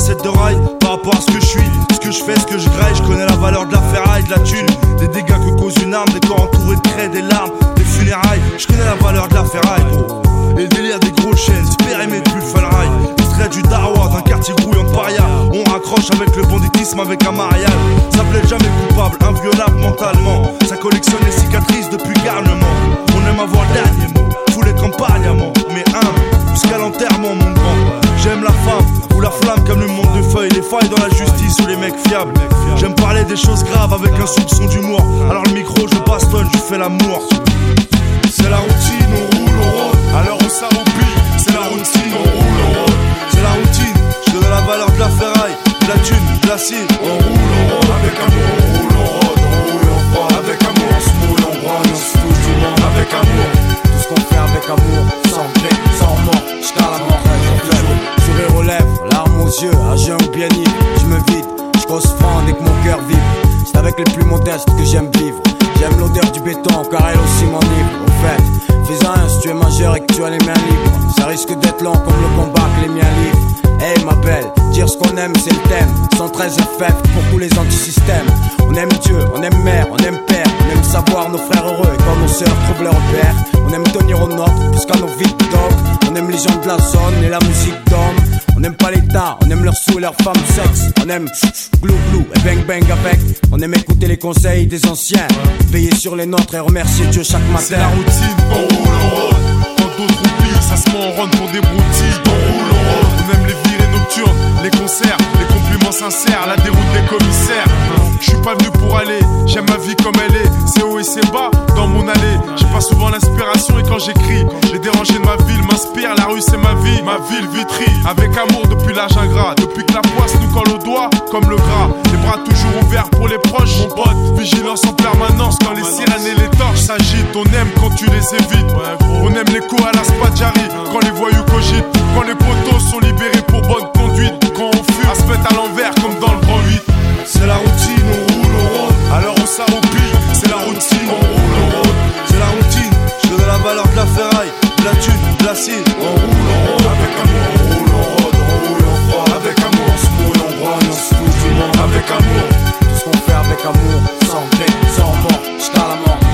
de rail par rapport à ce que je suis, ce que je fais, ce que je graille. Je connais la valeur de la ferraille, de la thune, des dégâts que cause une arme, des corps entourés de craie, des larmes, des funérailles. Je connais la valeur de la ferraille, gros. Et le délire des gros chaînes, périmètre plus fan rail. Extrait du Darwa, d'un quartier grouillant de paria. On raccroche avec le banditisme, avec un mariage. Ça plaît jamais coupable, inviolable mentalement. Ça collectionne les cicatrices depuis garnement. On aime avoir le dernier mot, fous les campagnes à mort. Mais jusqu'à l'enterrement, mon grand. J'aime la femme ou la flamme comme le monde de feuilles. Les failles dans la justice ou les mecs fiables. J'aime parler des choses graves avec un soupçon d'humour. Alors le micro, je bastonne, je fais l'amour. C'est la routine, on roule, on rôde. À l'heure où ça roupille, c'est la routine, on roule, on rôde. C'est la routine, je donne la valeur de la ferraille, de la thune, de l'acier. On roule, on rôde. Avec amour, on roule, on rôde. On roule, on froid. Avec amour, on se mouille, on brogne. On se touche tout le monde avec amour. Tout ce qu'on fait avec amour, sans gré, sans mort, jusqu'à la mort. Sourire aux lèvres, larmes aux yeux, à jeun ou bien ivre. Je me vide, je grosse franc dès que mon cœur vibre. C'est avec les plus modestes que j'aime vivre. J'aime l'odeur du béton, car elle aussi m'enivre. Au fait, fais-en un si tu es majeur et que tu as les mains libres. Ça risque d'être long comme le combat que les miens livrent. Hey ma belle, dire ce qu'on aime c'est le thème. 113 FF pour tous les antisystèmes. On aime Dieu, on aime mère, on aime père. On aime savoir nos frères heureux et quand nos sœurs trouvent leur repère. On aime tenir au nôtre jusqu'à nos vies de dog. On aime les gens de la zone et la musique d'homme. On n'aime pas l'État, on aime leurs sous et leurs femmes sexe. On aime glou glou et bang bang avec. On aime écouter les conseils des anciens. Veiller sur les nôtres et remercier Dieu chaque matin. C'est la routine, on roule, on rôde. Quand d'autres oublient, ça se met en ronde pour des broutilles. On roule, on rôde. On aime les virées nocturnes, les concerts, les compliments sincères, la déroute des commissaires. Je suis pas venu pour aller, j'aime ma vie comme elle est. C'est haut et c'est bas dans mon allée. J'ai pas souvent l'inspiration et quand j'écris, les dérangés de ma ville m'inspirent. La rue c'est ma vie, ma ville Vitry. Avec amour depuis l'âge ingrat, depuis que la poisse nous colle au doigt comme le gras. Les bras toujours ouverts pour les proches, mon pote. Vigilance en permanence quand les sirènes et les torches s'agitent. On aime quand tu les évites. On aime les coups à la Spadjari, quand les voyous cogitent. Quand les poteaux sont libérés pour bonne conduite. Quand on fume, à se mettre à l'envers comme dans le grand 8. C'est la routine, on roule, on rôde. À l'heure où ça roupille, c'est la routine, on roule, on rôde. C'est la routine, je donne la valeur de la ferraille, de la thune, de l'acier. On roule, on rôde. Avec amour.